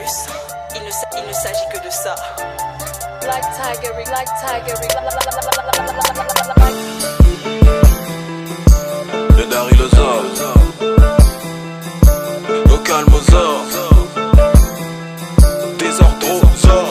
plus. Il ne s'agit que de ça. Black Tiger, Black Tiger, Le Dari Lozor, Local Mozor, Désordre,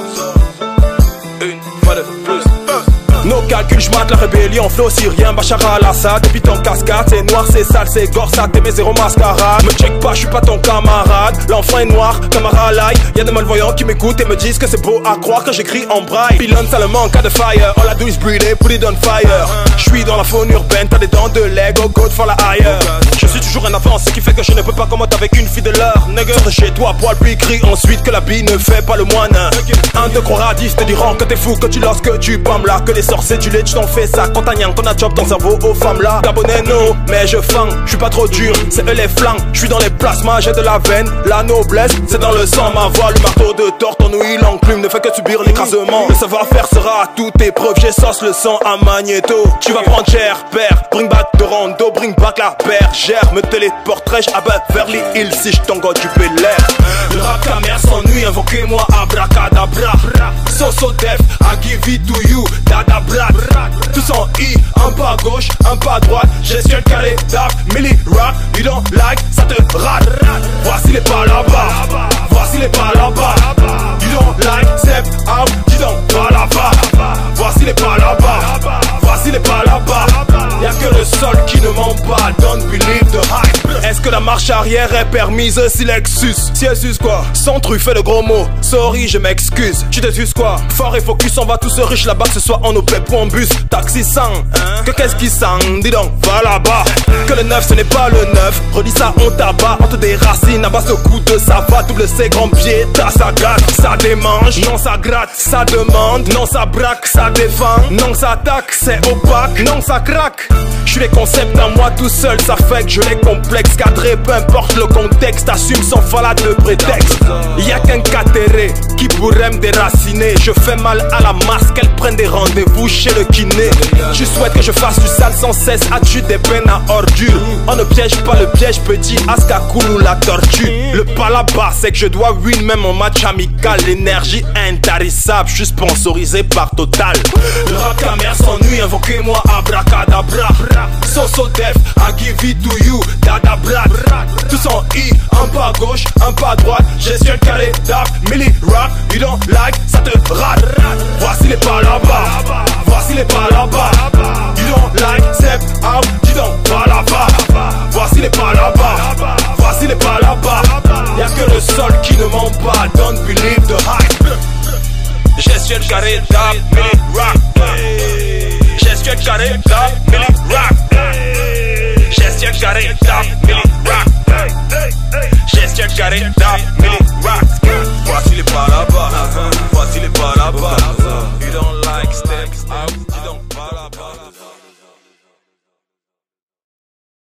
une fois de plus. Nos calculs, j'mate la rébellion, flow syrien, Bachar al-Assad. Depuis ton cascade, c'est noir, c'est sale, c'est gore, ça t'aimait zéro mascarade. Me check pas, j'suis pas ton camarade. L'enfant est noir, comme un ralaï. Y'a des malvoyants qui m'écoutent et me disent que c'est beau à croire que j'écris en braille. Pylone, ça le manque à de fire. All I do is breathe it, put it on fire. J'suis dans la faune urbaine, t'as des dents de Lego, go for la higher. Je suis toujours en avance, ce qui fait que je ne peux pas commettre avec une fille de l'heure. Nigga, de chez toi, poil puis crie ensuite que la bille ne fait pas le moine. Un te croira, 10 te diront que t'es fou, que tu lances, que tu pommes là, que les sorciers du lait, tu t'en fais ça. Quand t'as niang, qu'on a chop ton cerveau aux femmes là. Gabonais, non, mais je fang, j'suis pas trop dur, c'est eux les flancs. J'suis dans les plasmas, j'ai de la veine, la noblesse, c'est dans le sang. Ma voix, le marteau de tort, ton ouïe, l'enclume ne fait que subir l'écrasement. Le savoir-faire sera à toute épreuve, j'essence le sang à magnéto. Tu vas prendre cher, père, bring back de Rondo, bring back la bergère. Me téléporterai-je à Beverly Hills si j't'engote du Bel Air. Le rap ta mère s'ennuie, invoquez-moi abracadabra. So def, I give it to you, dada brat. Tous en I, un pas à gauche, un pas à droite. Gestion carré, dap, milli rap. You don't like, ça te rate. Voici les pas là-bas, voici les pas là-bas. You don't like, step out, tu don't pas là-bas. Voici les pas là-bas, voici les pas là-bas. Y'a que le sol qui ne ment pas, don't believe the hype. Est-ce que la marche arrière est permise si Lexus? Si elle suce quoi? Sans truffer de gros mots, sorry je m'excuse. Tu t'excuses quoi? Fort et focus, on va tous riches là-bas, que ce soit en OPEP ou en bus. Taxi sang, que qu'est-ce qui sang? Dis donc, va là-bas. Que le neuf ce n'est pas le neuf, redis ça on tabac. Entre des racines, à base de coups de savate. Double C, grand pied, ça gâte, ça démange. Non ça gratte, ça demande. Non ça braque, ça défend. Non ça attaque, c'est opaque. Non ça craque. J'suis les concepts à moi tout seul, ça fait que je les complexe. Cadré, peu importe le contexte, assume sans falade de prétexte. Y'a qu'un catéré qui pourrait me déraciner. Je fais mal à la masse, qu'elle prenne des rendez-vous chez le kiné. Tu souhaites que je fasse du sale sans cesse, as-tu des peines à ordures? On ne piège pas le piège petit, Askakoulou la tortue. Le pas là-bas, c'est que je dois win même en match amical. L'énergie intarissable, je suis sponsorisé par Total. Le rap ta mère s'ennuie, invoquez-moi abracadabra. So def, I give it to you, dada brat. Tous en I, un pas à gauche, un pas à droite. Gestion carré, dap, milli rap. You don't like, ça te rate. Voici les pas là-bas, voici les pas là-bas. You don't like, step out, tu don't pas là-bas. Voici les pas là-bas, voici les pas là-bas. Y'a que le sol qui ne ment pas, don't believe the hype. Gestion carré,